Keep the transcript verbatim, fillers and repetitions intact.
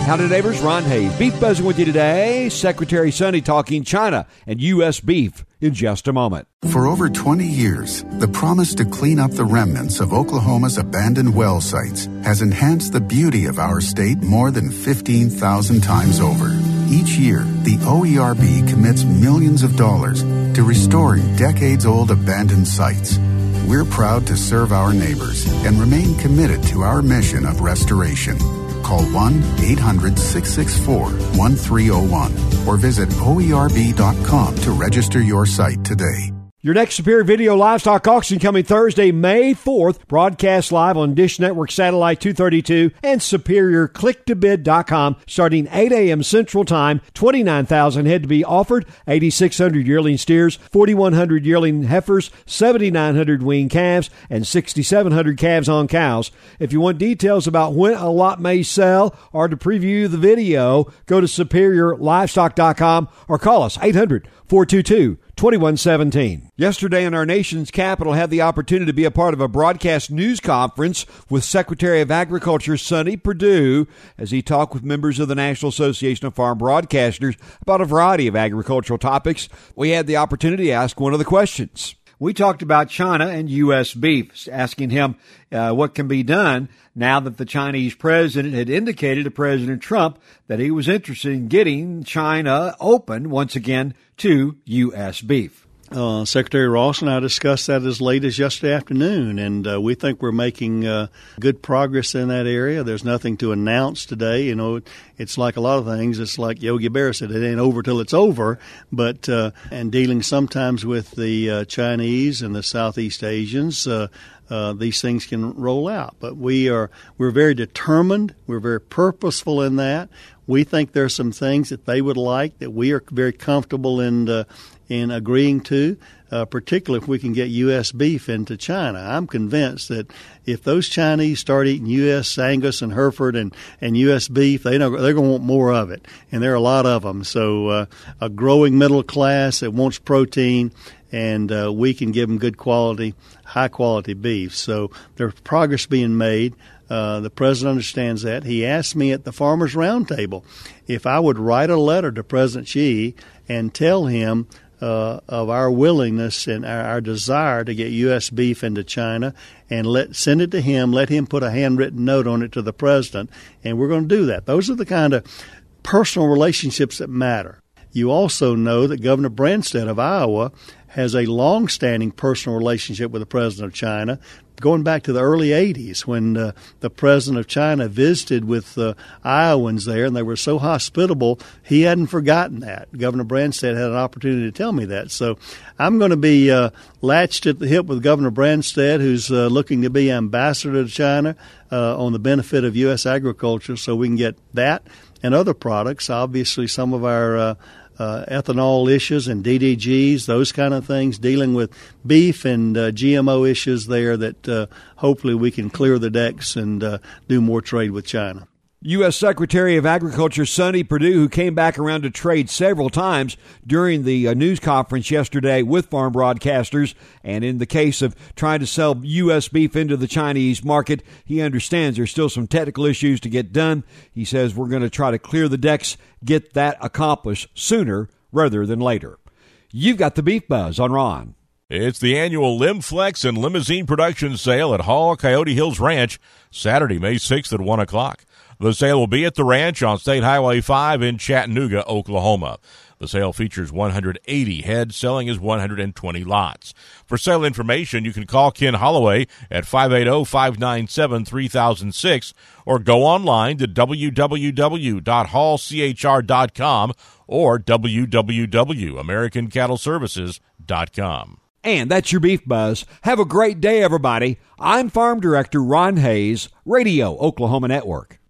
Howdy, neighbors. Ron Hayes. Beef buzzing with you today. Secretary Sonny talking China and U S beef in just a moment. For over twenty years, the promise to clean up the remnants of Oklahoma's abandoned well sites has enhanced the beauty of our state more than fifteen thousand times over. Each year, the O E R B commits millions of dollars to restoring decades-old abandoned sites. We're proud to serve our neighbors and remain committed to our mission of restoration. Call one eight hundred six six four one three zero one or visit O E R B dot com to register your site today. Your next Superior Video Livestock Auction coming Thursday, May fourth. Broadcast live on Dish Network Satellite two thirty-two and superior click to bid dot com starting eight a.m. Central Time. twenty-nine thousand head to be offered, eighty-six hundred yearling steers, forty-one hundred yearling heifers, seventy-nine hundred weaned calves, and sixty-seven hundred calves on cows. If you want details about when a lot may sell or to preview the video, go to superior livestock dot com or call us eight hundred four two two twenty-one seventeen. Yesterday in our nation's capital, had the opportunity to be a part of a broadcast news conference with Secretary of Agriculture Sonny Perdue as he talked with members of the National Association of Farm Broadcasters about a variety of agricultural topics. We had the opportunity to ask one of the questions. We talked about China and U S beef, asking him uh, what can be done now that the Chinese president had indicated to President Trump that he was interested in getting China open once again to U S beef. Uh, Secretary Ross and I discussed that as late as yesterday afternoon, and uh, we think we're making uh, good progress in that area. There's nothing to announce today. You know, it's like a lot of things. It's like Yogi Berra said, it ain't over till it's over. But uh, and dealing sometimes with the uh, Chinese and the Southeast Asians, uh, uh, these things can roll out. But we are we're very determined. We're very purposeful in that. We think there are some things that they would like that we are very comfortable in uh, in agreeing to, uh, particularly if we can get U S beef into China. I'm convinced that if those Chinese start eating U S Angus and Hereford and, and U S beef, they know they're going to want more of it, and there are a lot of them. So uh, a growing middle class that wants protein, and uh, we can give them good quality, high-quality beef. So there's progress being made. Uh, the president understands that. He asked me at the Farmers Roundtable if I would write a letter to President Xi and tell him uh, of our willingness and our, our desire to get U S beef into China, and let send it to him, let him put a handwritten note on it to the president, and we're going to do that. Those are the kind of personal relationships that matter. You also know that Governor Branstad of Iowa has a long-standing personal relationship with the president of China, going back to the early eighties when uh, the president of China visited with uh, Iowans there, and they were so hospitable, he hadn't forgotten that. Governor Branstad had an opportunity to tell me that. So I'm going to be uh, latched at the hip with Governor Branstad, who's uh, looking to be ambassador to China uh, on the benefit of U S agriculture, so we can get that and other products. Obviously, some of our uh, Uh, ethanol issues and D D Gs, those kind of things, dealing with beef and uh, G M O issues there that uh, hopefully we can clear the decks and uh, do more trade with China. U S Secretary of Agriculture Sonny Perdue, who came back around to trade several times during the uh, news conference yesterday with farm broadcasters, and in the case of trying to sell U S beef into the Chinese market, he understands there's still some technical issues to get done. He says we're going to try to clear the decks, get that accomplished sooner rather than later. You've got the Beef Buzz on Ron. It's the annual Lim Flex and Limousine Production Sale at Hall Coyote Hills Ranch, Saturday, May sixth at one o'clock. The sale will be at the ranch on State Highway five in Chattanooga, Oklahoma. The sale features one hundred eighty head, selling as one hundred twenty lots. For sale information, you can call Ken Holloway at five eight zero, five nine seven, three thousand six or go online to w w w dot hall c h r dot com or w w w dot american cattle services dot com. And that's your Beef Buzz. Have a great day, everybody. I'm Farm Director Ron Hayes, Radio Oklahoma Network.